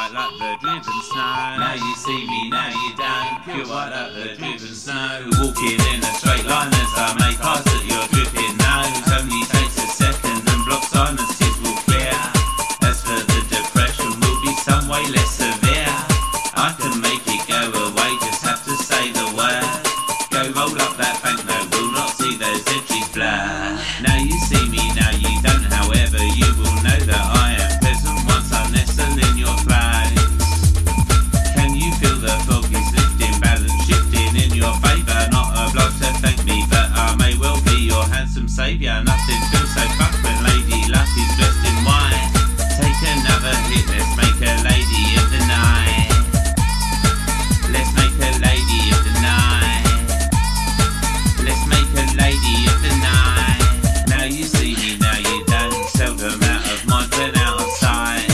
white like the driven snow. Now you see me, now you don't. Pure white like the driven snow. Walking in a straight line as I make eyes at your dripping nose. Only takes a second and block sinuses will clear. As for the depression, will be some way less severe. I can make it go away, just have to say the word. Go roll up that banknote, will not see those edges blur. Now you see me, now you don't. However, you will know that I am present once I nestle in your place. Can you feel the fog is lifting, balance shifting in your favour? Not obliged to thank me, but I may well be your handsome saviour. Nothing feels so fucked when Lady Luck is dressed in white. Take another hit, let's make a lady of the night. Let's make a lady of the night. Let's make a lady of the night. Now you see me, now you don't. Seldom out of mind when out of sight.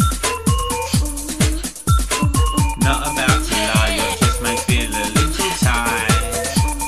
Not about to lie, you just may feel a little tight.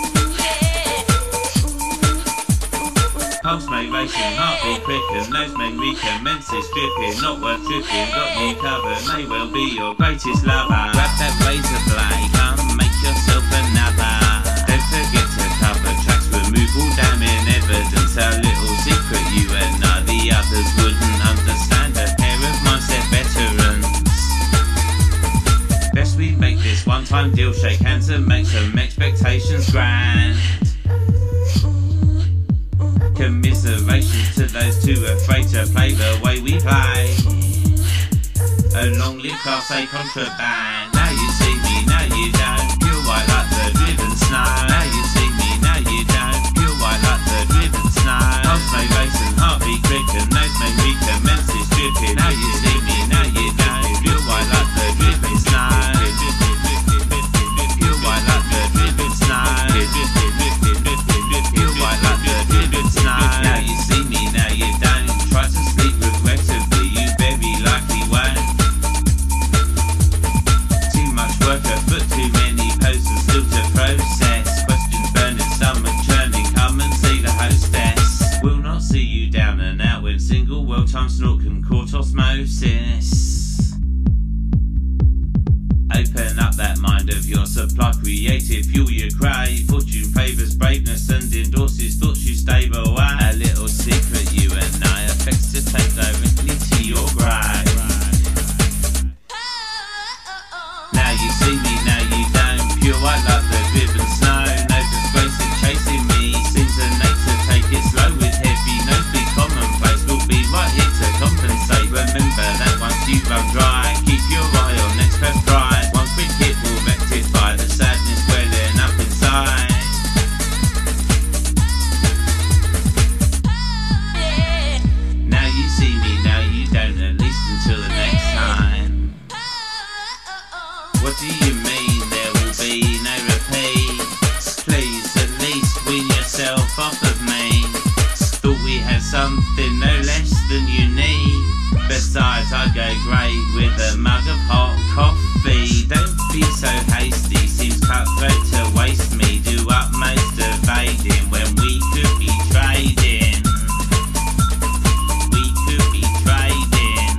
Pulse may race and heartbeat quicken, nose may recommence its dripping. Not worth tripping, got you covered, may well be your greatest lover. Grab that razor blade, come make yourself another. Don't forget to cover tracks, remove all damning evidence. Our little secret you and I, the others wouldn't understand. A pair of mindset veterans. Best we make this one-time deal, shake hands and make some expectations grand. Commiserations to those too afraid to play the way we play. A long live Class A contraband. Now you see me, now you don't. Pure white like the driven snow. Now you see me, now you don't. Pure white like the driven snow. Pulse may race and heartbeat quicken, nose may recommence its dripping. Now you see me, now you don't. Pure white like the driven snow. Pure white like the driven snow. Pure white like the driven snow. Now you see me, now you don't. Try to sleep regrettably, you very likely won't. Too much work afoot, too many poses still to process. Questions burning, stomach churning, come and see the hostess. Will not see you down and out when single well time snort can cause osmosis. Open up that mind of your supply, creative fuel you crave. Fortune favours braveness and endorses thoughts you stave away. A little secret you and I affects to take directly to your grave. Now you see me, now you don't. Pure white like the driven snow. No disgrace in chasing me. Seems innate to take it slow with heavy nose. Be commonplace, we'll be right here to compensate. Remember that once you run dry, keep your eye on next best prize. One quick hit will rectify the sadness welling up inside. Now you see me, now you don't, at least until the next time. What do you mean there will be no repeat? Please at least wean yourself off of me. Thought we had something no less than unique. Besides I go great with a mug of hot coffee. Don't be so hasty, seems cutthroat to waste me. Do utmost evading when we could be trading. We could be trading.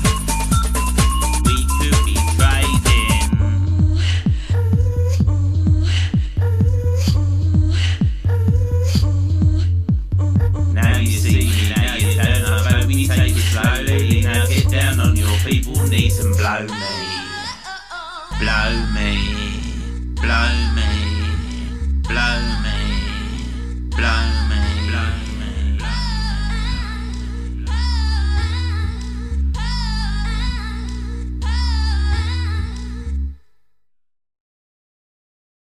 We could be trading. Now you see me, now you don't. I hope we take it slowly. Now get down on your feeble knees and blow me.